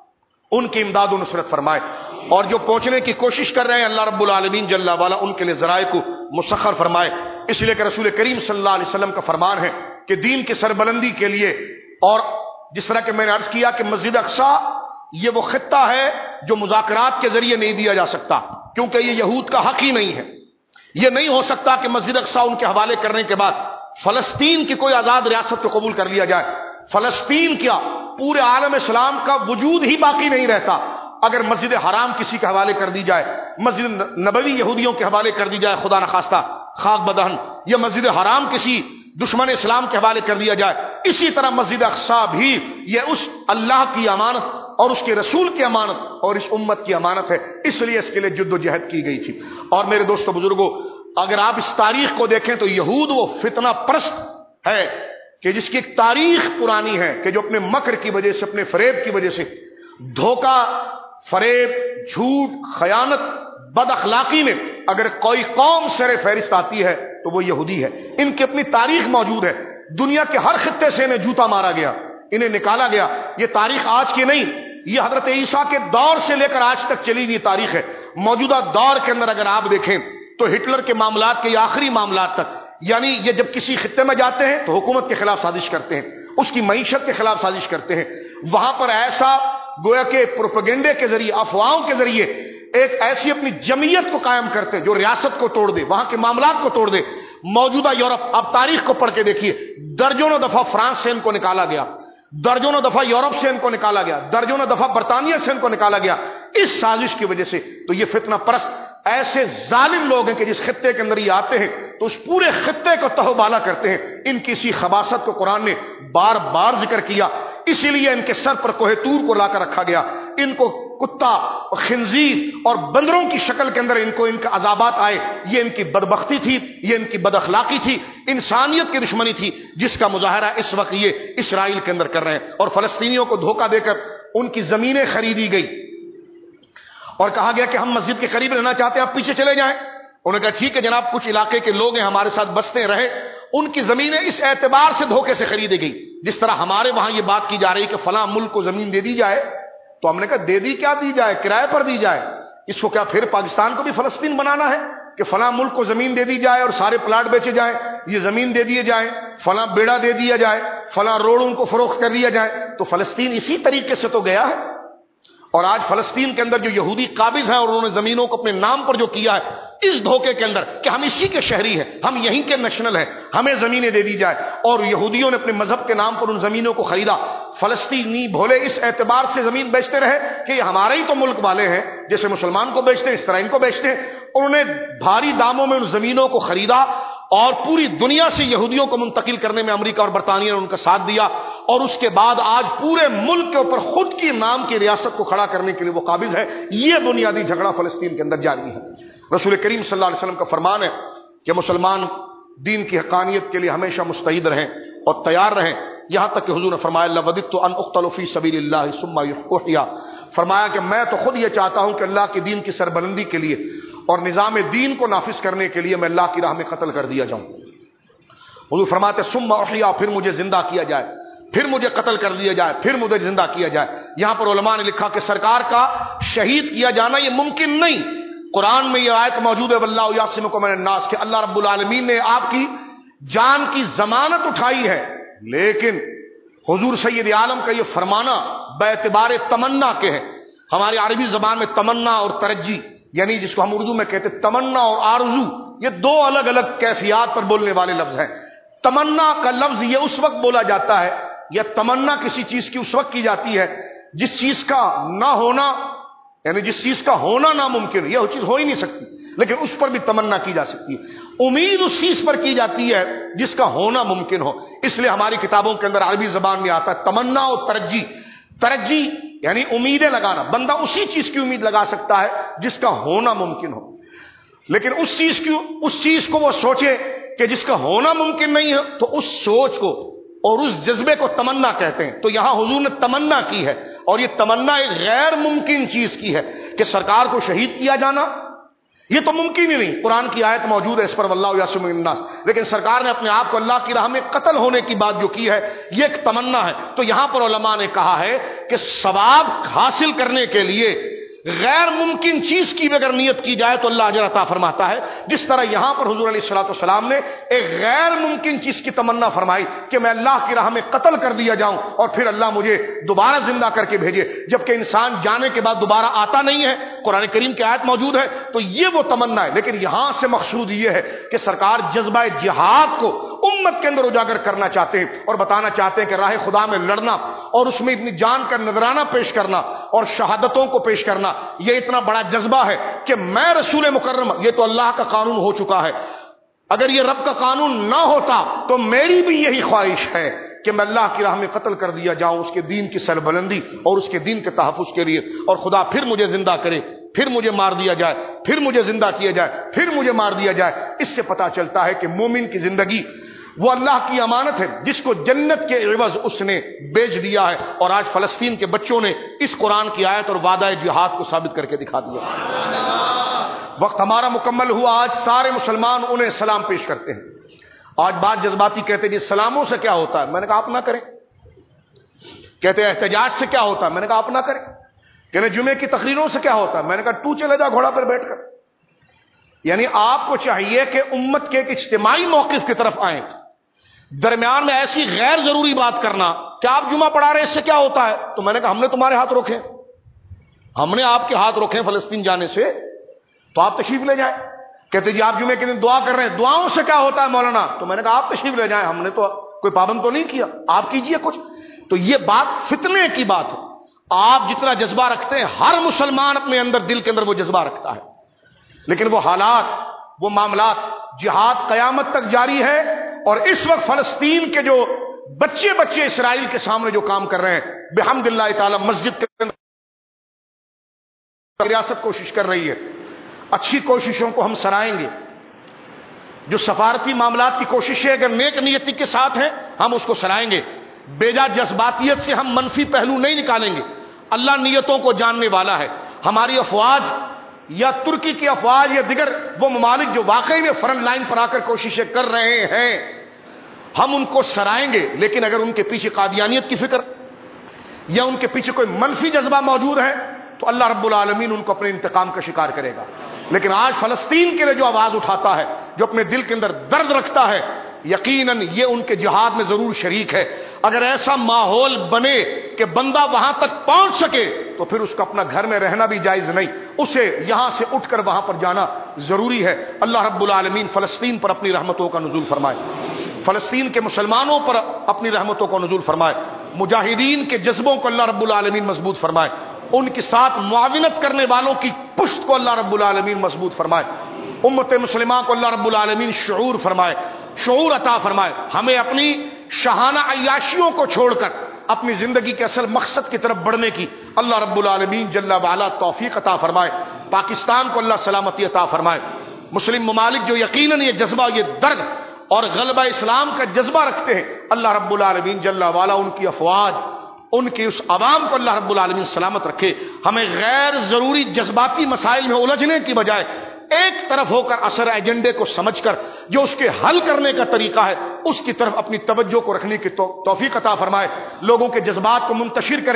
ان کی امداد و نصرت فرمائے. اور جو پہنچنے کی کوشش کر رہے ہیں، اللہ رب العالمین جل وعلا ان کے لیے ذرائع کو مسخر فرمائے. اس لیے کہ رسول کریم صلی اللہ علیہ وسلم کا فرمان ہے کہ دین کی سربلندی کے لیے، اور جس طرح کہ میں نے عرض کیا کہ مسجد اقصی یہ وہ خطہ ہے جو مذاکرات کے ذریعے نہیں دیا جا سکتا، کیونکہ یہ یہود کا حق ہی نہیں ہے. یہ نہیں ہو سکتا کہ مسجد اقصی ان کے حوالے کرنے کے بعد فلسطین کی کوئی آزاد ریاست کو قبول کر لیا جائے. فلسطین کیا، پورے عالم اسلام کا وجود ہی باقی نہیں رہتا اگر مسجد حرام کسی کے حوالے کر دی جائے، مسجد نبوی یہودیوں کے حوالے کر دی جائے، خدا نخواستہ خاک بدہن، یا مسجد حرام کسی دشمن اسلام کے حوالے کر دیا جائے. اسی طرح مسجد اقصی بھی یہ اس اللہ کی امانت اور اس کے رسول کی امانت اور اس امت کی امانت ہے، اس لیے اس کے لیے جد و جہد کی گئی تھی. اور میرے دوستو بزرگوں، اگر آپ اس تاریخ کو دیکھیں تو یہود وہ فتنہ پرست ہے کہ جس کی ایک تاریخ پرانی ہے کہ جو اپنے مکر کی وجہ سے، اپنے فریب کی وجہ سے، دھوکہ، فریب، جھوٹ، خیانت، بد اخلاقی میں اگر کوئی قوم سر فہرست آتی ہے تو وہ یہودی ہے. ان کی اپنی تاریخ موجود ہے، دنیا کے ہر خطے سے انہیں جوتا مارا گیا، انہیں نکالا گیا. یہ تاریخ آج کی نہیں، یہ حضرت عیسیٰ کے دور سے لے کر آج تک چلی ہوئی تاریخ ہے. موجودہ دور کے اندر اگر آپ دیکھیں تو ہٹلر کے معاملات کے یہ آخری معاملات تک، یعنی یہ جب کسی خطے میں جاتے ہیں تو حکومت کے خلاف سازش کرتے ہیں، اس کی معیشت کے خلاف سازش کرتے ہیں. وہاں پر ایسا گویا کہ پروپیگنڈے کے ذریعے، افواہوں کے ذریعے ایک ایسی اپنی جمعیت کو قائم کرتے جو ریاست کو توڑ دے، وہاں کے معاملات کو توڑ دے. موجودہ یورپ، اب تاریخ کو پڑھ کے دیکھیے، درجنوں دفعہ فرانس سے ان کو نکالا گیا، درجنوں دفعہ یورپ سے ان کو نکالا گیا، درجنوں دفعہ برطانیہ سے ان کو نکالا گیا اس سازش کی وجہ سے. تو یہ فتنہ پرست ایسے ظالم لوگ ہیں کہ جس خطے کے اندر یہ آتے ہیں تو اس پورے خطے کو تہو بالا کرتے ہیں. ان کی اسی خباثت کو قرآن نے بار بار ذکر کیا، اسی لیے ان کے سر پر کوہ طور کو لا کر رکھا گیا. ان کو کتا، خنزیر اور بندروں کی شکل کے اندر ان کو ان کے عذابات آئے. یہ ان کی بدبختی تھی، یہ ان کی بد اخلاقی تھی، انسانیت کی دشمنی تھی، جس کا مظاہرہ اس وقت یہ اسرائیل کے اندر کر رہے ہیں. اور فلسطینیوں کو دھوکہ دے کر ان کی زمینیں خریدی گئی اور کہا گیا کہ ہم مسجد کے قریب رہنا چاہتے ہیں، آپ پیچھے چلے جائیں. انہوں نے کہا ٹھیک ہے جناب، کچھ علاقے کے لوگ ہیں ہمارے ساتھ بستے رہے. ان کی زمینیں اس اعتبار سے دھوکے سے خریدی گئی، جس طرح ہمارے وہاں یہ بات کی جا رہی کہ فلاں ملک کو زمین دے دی جائے، تو ہم نے کہا دے دی کیا دی جائے، کرائے پر دی جائے. اس کو کیا پھر پاکستان کو بھی فلسطین بنانا ہے کہ فلاں ملک کو زمین دے دی جائے اور سارے پلاٹ بیچے جائیں، یہ زمین دے دیے جائیں، فلاں بیڑا دے دیا جائے، فلاں روڈ ان کو فروخت کر دیا جائے. تو فلسطین اسی طریقے سے تو گیا ہے. اور آج فلسطین کے اندر جو یہودی قابض ہیں اور انہوں نے زمینوں کو اپنے نام پر جو کیا ہے، اس دھوکے کے اندر کہ ہم اسی کے شہری ہیں، ہم یہیں کے نیشنل ہیں، ہمیں زمینیں دے دی جائے. اور یہودیوں نے اپنے مذہب کے نام پر ان زمینوں کو خریدا. فلسطینی بھولے اس اعتبار سے زمین بیچتے رہے کہ یہ ہمارے ہی تو ملک والے ہیں، جیسے مسلمان کو بیچتے ہیں اس طرح ان کو بیچتے ہیں. انہوں نے بھاری داموں میں ان زمینوں کو خریدا اور پوری دنیا سے یہودیوں کو منتقل کرنے میں امریکہ اور برطانیہ نے ان کا ساتھ دیا. اور اس کے بعد آج پورے ملک کے اوپر خود کی نام کی ریاست کو کھڑا کرنے کے لیے وہ قابض ہے. یہ بنیادی جھگڑا فلسطین کے اندر جاری ہے. رسول کریم صلی اللہ علیہ وسلم کا فرمان ہے کہ مسلمان دین کی حقانیت کے لیے ہمیشہ مستعد رہیں اور تیار رہیں. یہاں تک کہ حضور نے فرمایا لوددت ان اقتل فی سبیل اللہ ثم احیا، فرمایا کہ میں تو خود یہ چاہتا ہوں کہ اللہ کے دین کی سربلندی کے لیے اور نظام دین کو نافذ کرنے کے لیے میں اللہ کی راہ میں قتل کر دیا جاؤں. حضور فرماتے ثم احیا، پھر مجھے زندہ کیا جائے، پھر مجھے قتل کر دیا جائے، پھر مجھے زندہ کیا جائے. یہاں پر علماء نے لکھا کہ سرکار کا شہید کیا جانا یہ ممکن نہیں. قرآن میں یہ آیت موجود ہے واللہ یعصمکم من الناس کہ اللہ رب العالمین نے آپ کی جان کی ضمانت اٹھائی ہے. لیکن حضور سید عالم کا یہ فرمانا باعتبار تمنا کے ہے. ہماری عربی زبان میں تمنا اور ترجی یعنی جس کو ہم اردو میں کہتے ہیں تمنا اور آرزو یہ دو الگ الگ کیفیات پر بولنے والے لفظ ہیں. تمنا کا لفظ یہ اس وقت بولا جاتا ہے یا تمنا کسی چیز کی اس وقت کی جاتی ہے جس چیز کا نہ ہونا یعنی جس چیز کا ہونا ناممکن یہ چیز ہو ہی نہیں سکتی لیکن اس پر بھی تمنا کی جا سکتی ہے. امید اس چیز پر کی جاتی ہے جس کا ہونا ممکن ہو. اس لیے ہماری کتابوں کے اندر عربی زبان میں آتا ہے تمنا اور ترجی. ترجی یعنی امیدیں لگانا. بندہ اسی چیز کی امید لگا سکتا ہے جس کا ہونا ممکن ہو لیکن اس چیز کی اس چیز کو وہ سوچے کہ جس کا ہونا ممکن نہیں ہے تو اس سوچ کو اور اس جذبے کو تمنا کہتے ہیں. تو یہاں حضور نے تمنا کی ہے اور یہ تمنا ایک غیر ممکن چیز کی ہے کہ سرکار کو شہید کیا جانا یہ تو ممکن ہی نہیں. قرآن کی آیت موجود ہے اس پر واللہ یعصمک من الناس لیکن سرکار نے اپنے آپ کو اللہ کی راہ میں قتل ہونے کی بات جو کی ہے یہ ایک تمنا ہے. تو یہاں پر علماء نے کہا ہے کہ ثواب حاصل کرنے کے لیے غیر ممکن چیز کی بھی اگر نیت کی جائے تو اللہ اجر عطا فرماتا ہے. جس طرح یہاں پر حضور علیہ الصلوۃ والسلام نے ایک غیر ممکن چیز کی تمنا فرمائی کہ میں اللہ کی راہ میں قتل کر دیا جاؤں اور پھر اللہ مجھے دوبارہ زندہ کر کے بھیجے جبکہ انسان جانے کے بعد دوبارہ آتا نہیں ہے. قرآن کریم کی آیت موجود ہے تو یہ وہ تمنا ہے. لیکن یہاں سے مقصود یہ ہے کہ سرکار جذبہ جہاد کو امت کے اندر اجاگر کرنا چاہتے ہیں اور بتانا چاہتے ہیں کہ راہ خدا میں لڑنا اور اس میں اتنی جان کا نذرانہ پیش کرنا اور شہادتوں کو پیش کرنا یہ اتنا بڑا جذبہ ہے کہ میں رسول مکرم یہ تو اللہ کا قانون ہو چکا ہے. اگر یہ رب کا قانون نہ ہوتا تو میری بھی یہی خواہش ہے کہ میں اللہ کی راہ میں قتل کر دیا جاؤں اس کے دین کی سربلندی اور اس کے دین کے تحفظ کے لیے اور خدا پھر مجھے زندہ کرے پھر مجھے مار دیا جائے پھر مجھے زندہ کیا جائے پھر مجھے مار دیا جائے. اس سے پتہ چلتا ہے کہ مومن کی زندگی وہ اللہ کی امانت ہے جس کو جنت کے عوض اس نے بیچ دیا ہے. اور آج فلسطین کے بچوں نے اس قرآن کی آیت اور وعدہ جہاد کو ثابت کر کے دکھا دیا. وقت ہمارا مکمل ہوا. آج سارے مسلمان انہیں سلام پیش کرتے ہیں. آج بات جذباتی کہتے ہیں جی سلاموں سے کیا ہوتا ہے. میں نے کہا آپ نہ کریں. کہتے ہیں احتجاج سے کیا ہوتا ہے. میں نے کہا آپ نہ کریں. کہتے ہیں جمعے کی تقریروں سے کیا ہوتا ہے. میں نے کہا تو چلے جا گھوڑا پر بیٹھ کر. یعنی آپ کو چاہیے کہ امت کے ایک اجتماعی موقف کی طرف آئیں. درمیان میں ایسی غیر ضروری بات کرنا کہ آپ جمعہ پڑھا رہے اس سے کیا ہوتا ہے. تو میں نے کہا ہم نے تمہارے ہاتھ روکے ہم نے آپ کے ہاتھ روکے فلسطین جانے سے تو آپ تشریف لے جائیں. کہتے جی آپ جمعے کے دن دعا کر رہے ہیں دعاؤں سے کیا ہوتا ہے مولانا. تو میں نے کہا آپ تشریف لے جائیں ہم نے تو کوئی پابند تو نہیں کیا آپ کیجئے کچھ. تو یہ بات فتنے کی بات ہے. آپ جتنا جذبہ رکھتے ہیں ہر مسلمان اپنے اندر دل کے اندر وہ جذبہ رکھتا ہے لیکن وہ حالات وہ معاملات جہاد قیامت تک جاری ہے. اور اس وقت فلسطین کے جو بچے بچے اسرائیل کے سامنے جو کام کر رہے ہیں بحمد اللہ تعالی مسجد کے اندر ریاست کوشش کر رہی ہے. اچھی کوششوں کو ہم سرائیں گے. جو سفارتی معاملات کی کوششیں اگر نیک نیتی کے ساتھ ہیں ہم اس کو سرائیں گے. بیجا جذباتیت سے ہم منفی پہلو نہیں نکالیں گے. اللہ نیتوں کو جاننے والا ہے. ہماری افواج یا ترکی کی افواج یا دیگر وہ ممالک جو واقعی میں فرنٹ لائن پر آ کر کوششیں کر رہے ہیں ہم ان کو سرائیں گے. لیکن اگر ان کے پیچھے قادیانیت کی فکر یا ان کے پیچھے کوئی منفی جذبہ موجود ہے تو اللہ رب العالمین ان کو اپنے انتقام کا شکار کرے گا. لیکن آج فلسطین کے لیے جو آواز اٹھاتا ہے جو اپنے دل کے اندر درد رکھتا ہے یقیناً یہ ان کے جہاد میں ضرور شریک ہے. اگر ایسا ماحول بنے کہ بندہ وہاں تک پہنچ سکے تو پھر اس کا اپنا گھر میں رہنا بھی جائز نہیں. اسے یہاں سے اٹھ کر وہاں پر جانا ضروری ہے. اللہ رب العالمین فلسطین پر اپنی رحمتوں کا نزول فرمائے. فلسطین کے مسلمانوں پر اپنی رحمتوں کا نزول فرمائے. مجاہدین کے جذبوں کو اللہ رب العالمین مضبوط فرمائے. ان کے ساتھ معاونت کرنے والوں کی پشت کو اللہ رب العالمین مضبوط فرمائے. امت مسلمہ کو اللہ رب العالمین شعور فرمائے شعور عطا فرمائے. ہمیں اپنی شاہانہ عیاشیوں کو چھوڑ کر اپنی زندگی کے اصل مقصد کی طرف بڑھنے کی اللہ رب العالمین جل وعلا توفیق عطا فرمائے. پاکستان کو اللہ سلامتی عطا فرمائے. مسلم ممالک جو یقیناً یہ جذبہ یہ درد اور غلبہ اسلام کا جذبہ رکھتے ہیں اللہ رب العالمین جل وعلا ان کی افواج ان کی اس عوام کو اللہ رب العالمین سلامت رکھے. ہمیں غیر ضروری جذباتی مسائل میں الجھنے کی بجائے ایک طرف ہو کر اثر ایجنڈے کو سمجھ کر جو اس کے حل کرنے کا طریقہ ہے اس کی طرف اپنی توجہ کو رکھنے کی توفیق عطا فرمائے. لوگوں کے جذبات کو منتشر کر کے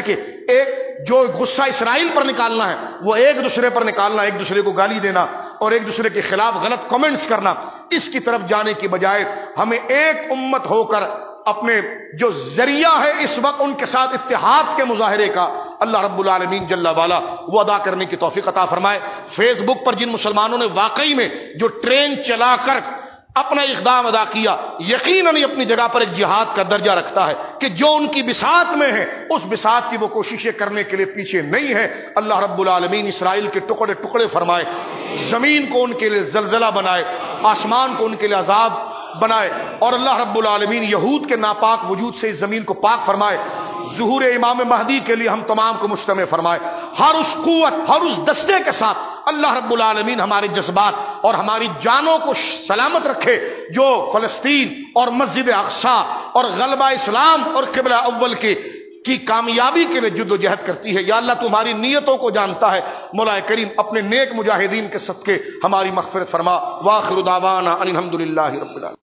ایک جو غصہ اسرائیل پر نکالنا ہے وہ ایک دوسرے پر نکالنا، ایک دوسرے کو گالی دینا اور ایک دوسرے کے خلاف غلط کمنٹس کرنا، اس کی طرف جانے کی بجائے ہمیں ایک امت ہو کر اپنے جو ذریعہ ہے اس وقت ان کے ساتھ اتحاد کے مظاہرے کا اللہ رب العالمین جل والا وہ ادا کرنے کی توفیق عطا فرمائے۔ فیس بک پر جن مسلمانوں نے واقعی میں جو ٹرین چلا کر اپنا اقدام ادا کیا، یقیناً یہ اپنی جگہ پر ایک جہاد کا درجہ رکھتا ہے کہ جو ان کی بساط میں ہے اس بساط کی وہ کوششیں کرنے کے لیے پیچھے نہیں ہے۔ اللہ رب العالمین اسرائیل کے ٹکڑے ٹکڑے فرمائے، زمین کو ان کے لیے زلزلہ بنائے، آسمان کو ان کے لیے عذاب بنائے، اور اللہ رب العالمین یہود کے ناپاک وجود سے اس زمین کو پاک فرمائے۔ ظہور امام مہدی کے لیے ہم تمام کو مجتمع فرمائے۔ ہر اس قوت، ہر اس دستے کے ساتھ اللہ رب العالمین ہمارے جذبات اور ہماری جانوں کو سلامت رکھے، جو فلسطین اور مسجد اقصی اور غلبہ اسلام اور قبلہ اول کے کی کامیابی کے لیے جد و جہد کرتی ہے۔ یا اللہ تمہاری نیتوں کو جانتا ہے، مولا کریم اپنے نیک مجاہدین کے صدقے ہماری مغفرت فرما۔ وآخر دعوانا ان الحمد للہ رب العالمین۔